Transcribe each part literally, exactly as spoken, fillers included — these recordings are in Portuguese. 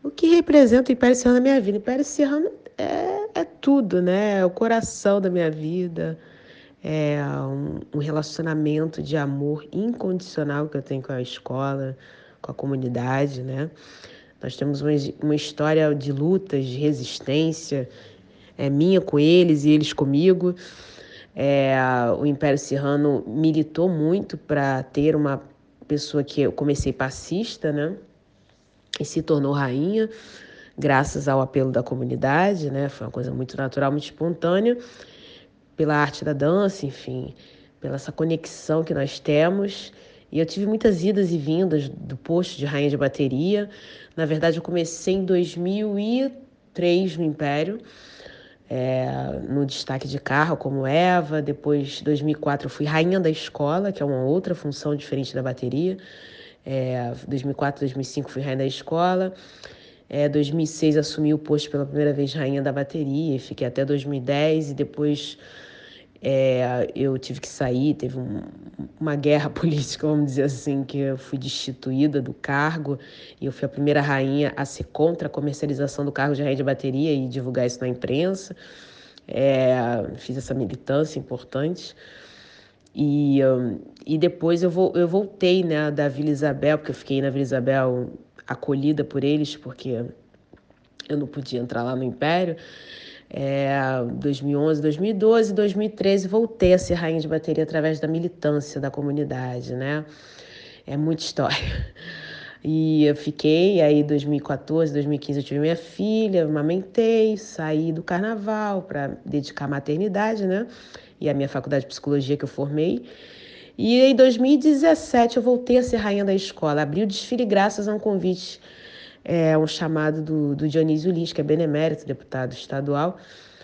O que representa o Império Serrano na minha vida? O Império Serrano é, é tudo, né? É o coração da minha vida, é um, um relacionamento de amor incondicional que eu tenho com a escola, com a comunidade, né? Nós temos uma, uma história de lutas, de resistência, é minha com eles e eles comigo. É, o Império Serrano militou muito para ter uma pessoa que eu comecei passista, né? E se tornou rainha, graças ao apelo da comunidade, né? Foi uma coisa muito natural, muito espontânea, pela arte da dança, enfim, pela essa conexão que nós temos. E eu tive muitas idas e vindas do posto de rainha de bateria. Na verdade, eu comecei em dois mil e três no Império, é, no destaque de carro como Eva. Depois, em dois mil e quatro, eu fui rainha da escola, que é uma outra função diferente da bateria. É, dois mil e quatro, dois mil e cinco fui rainha da escola. É, dois mil e seis assumi o posto pela primeira vez rainha da bateria e fiquei até dois mil e dez e depois é, eu tive que sair, teve um, uma guerra política, vamos dizer assim, que eu fui destituída do cargo e eu fui a primeira rainha a ser contra a comercialização do cargo de rainha de bateria e divulgar isso na imprensa. É, fiz essa militância importante. E, um, e depois eu, vou, eu voltei, né, da Vila Isabel, porque eu fiquei na Vila Isabel acolhida por eles, porque eu não podia entrar lá no Império. É, dois mil e onze, dois mil e doze, dois mil e treze voltei a ser rainha de bateria através da militância da comunidade, né? É muita história. E eu fiquei, aí dois mil e quatorze, dois mil e quinze eu tive minha filha, amamentei, saí do carnaval para dedicar à maternidade, né? E a minha faculdade de psicologia que eu formei. E em dois mil e dezessete eu voltei a ser rainha da escola. Abri o desfile graças a um convite, é, um chamado do, do Dionísio Lins, que é benemérito, deputado estadual.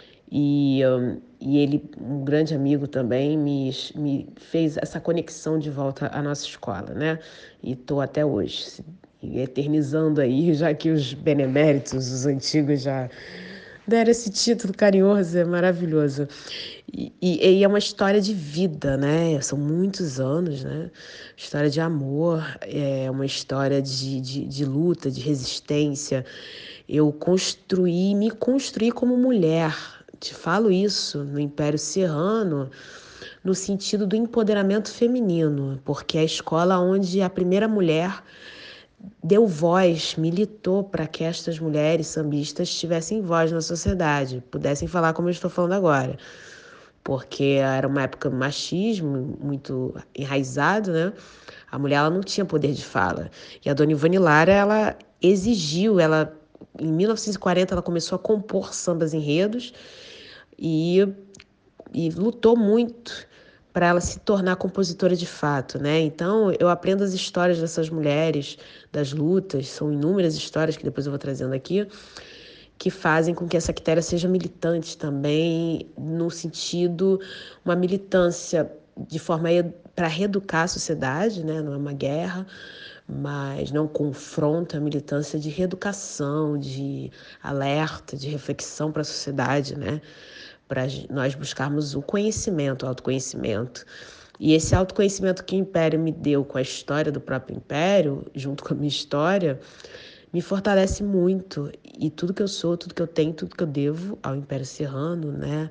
E, um, e ele, um grande amigo também, me, me fez essa conexão de volta à nossa escola, né? E estou até hoje, eternizando aí, já que os beneméritos, os antigos já deram esse título carinhoso, é maravilhoso. E, e, e é uma história de vida, né? São muitos anos, né? História de amor, é uma história de, de, de luta, de resistência. Eu construí, me construí como mulher. Te falo isso no Império Serrano, no sentido do empoderamento feminino, porque é a escola onde a primeira mulher deu voz, militou para que estas mulheres sambistas tivessem voz na sociedade, pudessem falar como eu estou falando agora. Porque era uma época do machismo muito enraizado, né? A mulher ela não tinha poder de fala. E a dona Ivone Lara, ela exigiu, ela em mil novecentos e quarenta ela começou a compor sambas enredos e, e lutou muito para ela se tornar compositora de fato, né? Então, eu aprendo as histórias dessas mulheres, das lutas, são inúmeras histórias que depois eu vou trazendo aqui, que fazem com que essa Quitéria seja militante também, no sentido, uma militância de forma para reeducar a sociedade, né? Não é uma guerra, mas não confronta a militância de reeducação, de alerta, de reflexão para a sociedade, né? Para nós buscarmos o conhecimento, o autoconhecimento. E esse autoconhecimento que o Império me deu com a história do próprio Império, junto com a minha história, me fortalece muito. E tudo que eu sou, tudo que eu tenho, tudo que eu devo ao Império Serrano, né?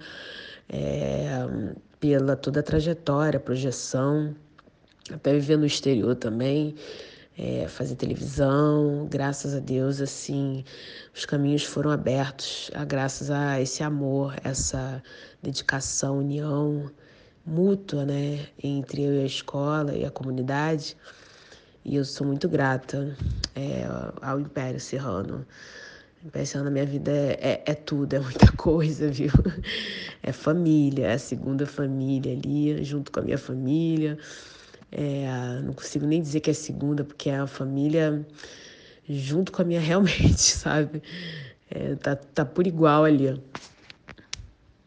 É, pela toda a trajetória, projeção, até viver no exterior também, é, fazer televisão, graças a Deus, assim, os caminhos foram abertos, graças a esse amor, essa dedicação, união mútua, né, entre eu e a escola e a comunidade. E eu sou muito grata é, ao Império Serrano. O Império Serrano na minha vida é, é, é tudo, é muita coisa, viu? É família, é a segunda família ali, junto com a minha família. É, não consigo nem dizer que é segunda, porque é a família junto com a minha realmente, sabe? É, tá, tá por igual ali.